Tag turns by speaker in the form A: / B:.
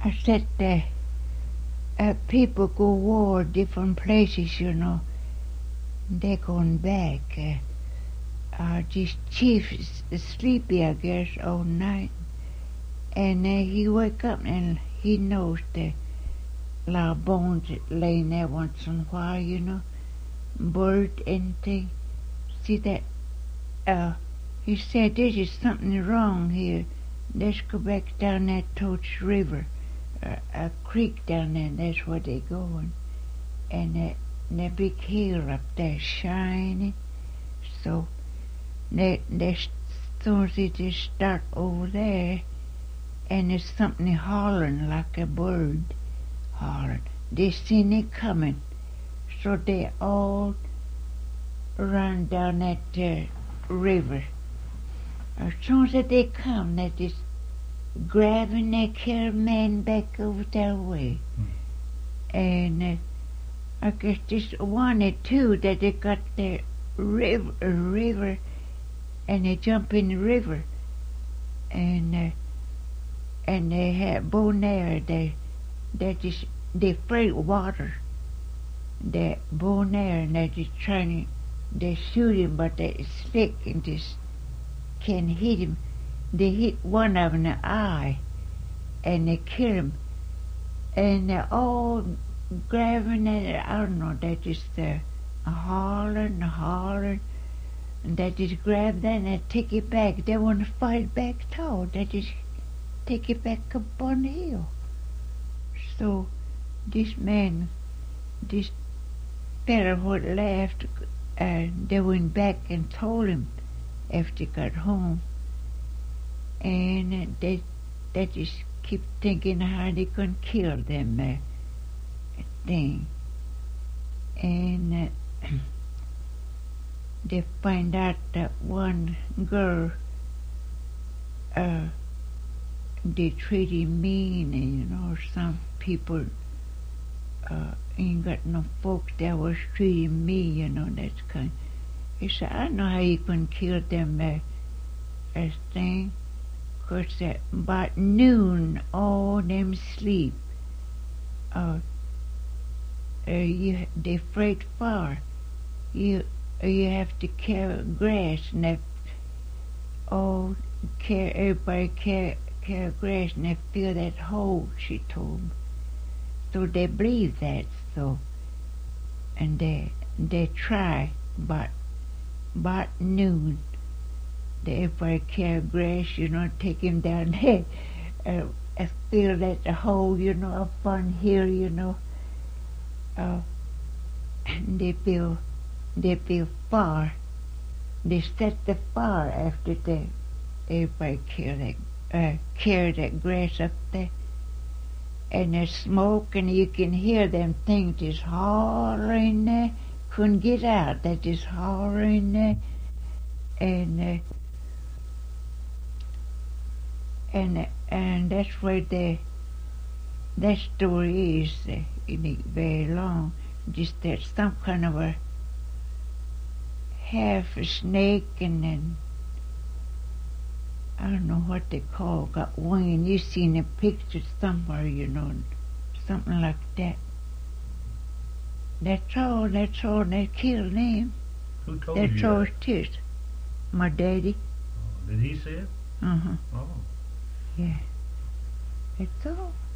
A: I said that people go war different places, you know. They're going back. This chief is sleepy, I guess, all night. And he wake up and he knows that a lot of bones laying there once in a while, you know. Bird and thing. See that? He said, "This is something wrong here. Let's go back down that Toach River, a creek down there. That's where they're going. And that big hill up there shining. So they soon as they just start over there, and there's something hollering like a bird hollering. They seen it coming, so they all run down that river. As soon as they come, they just grabbing that caravan back over that way. And I guess just one or two that they got their river, and they jump in the river, and they have Bonaire. They afraid of water. They Bonaire, and they're just trying to. They shoot him, but they're slick and just can't hit him. They hit one of them in the eye, and they kill him. And they're all grabbing at, I don't know, they just hollering, and they just grab that and they take it back. They want to fight back at all. They just take it back up on the hill. So this man, this fella what left, they went back and told him after they got home. And they just keep thinking how they can kill them thing. And they find out that one girl, they treat him mean, and you know, some people ain't got no folks that was treating me, you know, that's kind. He said, I know how you can kill them thing, 'cause about noon all them sleep. They freight far. You have to carry grass, and everybody carry grass, and they fill that hole, she told me. So they believe that, so, and they try, but about noon, everybody carry grass, you know, take him down there, fill that hole, you know, up on here, you know. And they build fire. They set the fire after everybody carry that grass up there. And there's smoke, and you can hear them things just hollering there. Couldn't get out. They're just hollering there. And that's where that story is. It ain't very long. Just that some kind of a half a snake, and then I don't know what they call, got wings. You seen a picture somewhere, you know, something like that. That's all. They killed him.
B: Who told
A: That's
B: you
A: all
B: that?
A: it is. My daddy.
B: Oh, did he say it?
A: Uh-huh.
B: Oh.
A: Yeah. That's all.